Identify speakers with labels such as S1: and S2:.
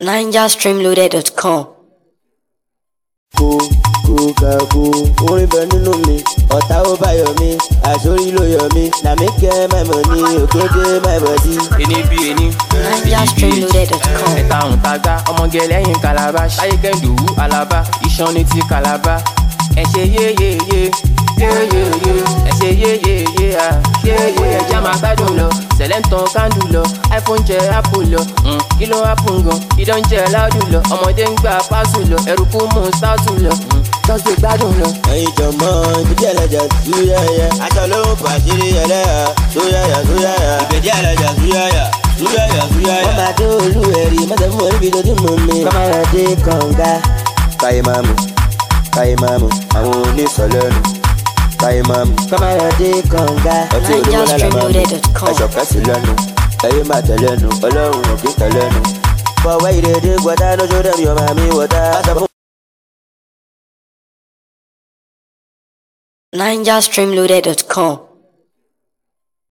S1: NigerStreamloaded.com.
S2: Kú orin bẹ nínú mi ọ̀tá ó bá yọ mí àṣórí ló yọ mí na mi kẹ́ my money òkèdè my body.
S3: Ení bí ení
S1: NigerStreamloaded.com.
S3: ẹ̀ta òun tagbá ọmọge lẹ́yìn calabash ayé kẹ́ndùwú alaba iṣan ní ti calabar ẹ ṣe yéyéyé yéyéyé ẹ ṣe yéyéyé yéyé ẹja máa gbádùn lọ sẹ̀lẹ̀ntàn kándù lọ iPhone jẹ apple lọ kí ló happen gan idán jẹ láàdù lọ ọmọdé ń gba pásù lọ ẹrù kú mú sáàtù lọ tọ́jú gbádùn lọ.
S2: ẹyin jọmọ ìbejì ẹlẹjà súyẹyẹ aṣọ ló ń pàṣírí ẹlẹ́yà súyẹyẹ ìbejì ẹlẹjà súyẹyẹ. wọ́n máa dé olú ẹ̀rí mọ́tò fún orí bíi tó mú mi. kọ́mọ́dé kànga káyé máa mú àwọn onísọ̀lẹ́nu káyé máa mú. kọ́mọ́dé kànga ọtí olówó lára máa mú ẹ̀ṣọ̀ kẹ́sì lẹ́nu ẹ̀yẹ́ máa tẹ̀lẹ́nu ọlọ́run òkè tẹ̀lẹ́nu. fọwọ́ ìrèdè gbọ́dá lójú dẹ́mi ọmọ mi wọ́dá.
S1: NigerStreamloaded.com.